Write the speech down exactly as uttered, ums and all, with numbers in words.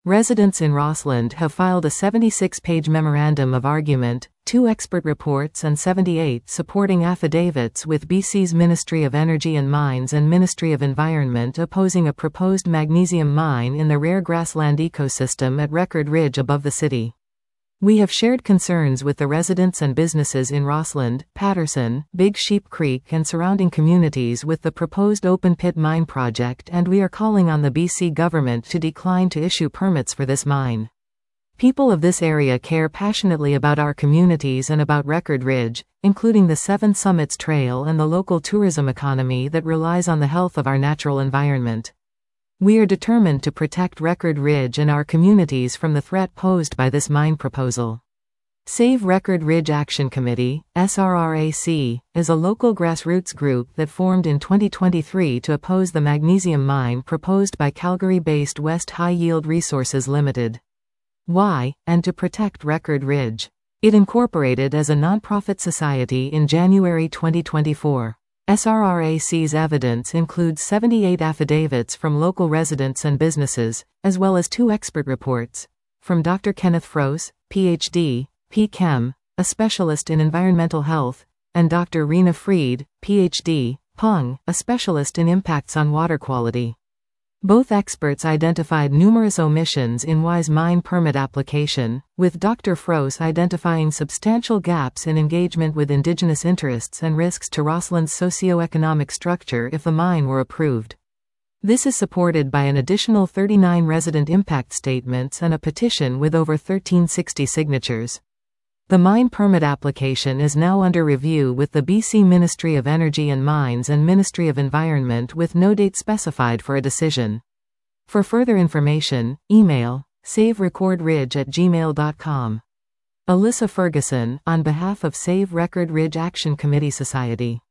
Residents in Rossland have filed a seventy-six page memorandum of argument, two expert reports and seventy-eight supporting affidavits with B C's Ministry of Energy and Mines and Ministry of Environment opposing a proposed magnesium mine in the rare grassland ecosystem at Record Ridge above the city. We have shared concerns with the residents and businesses in Rossland, Patterson, Big Sheep Creek and surrounding communities with the proposed open-pit mine project, and we are calling on the B C government to decline to issue permits for this mine. People of this area care passionately about our communities and about Record Ridge, including the Seven Summits Trail and the local tourism economy that relies on the health of our natural environment. We are determined to protect Record Ridge and our communities from the threat posed by this mine proposal. Save Record Ridge Action Committee, S R R A C, is a local grassroots group that formed in twenty twenty-three to oppose the magnesium mine proposed by Calgary-based West High Yield Resources Limited. Why, and to protect Record Ridge. It incorporated as a nonprofit society in January twenty twenty-four. S R R A C's evidence includes seventy-eight affidavits from local residents and businesses, as well as two expert reports, from Doctor Kenneth Froese, P H D, P Chem, a specialist in environmental health, and Doctor Rena Freed, P H D, Pung, a specialist in impacts on water quality. Both experts identified numerous omissions in Y's mine permit application, with Doctor Froese identifying substantial gaps in engagement with Indigenous interests and risks to Rossland's socio-economic structure if the mine were approved. This is supported by an additional thirty-nine resident impact statements and a petition with over one thousand three hundred sixty signatures. The mine permit application is now under review with the B C Ministry of Energy and Mines and Ministry of Environment with no date specified for a decision. For further information, email save record ridge at gmail dot com. Alyssa Ferguson, on behalf of Save Record Ridge Action Committee Society.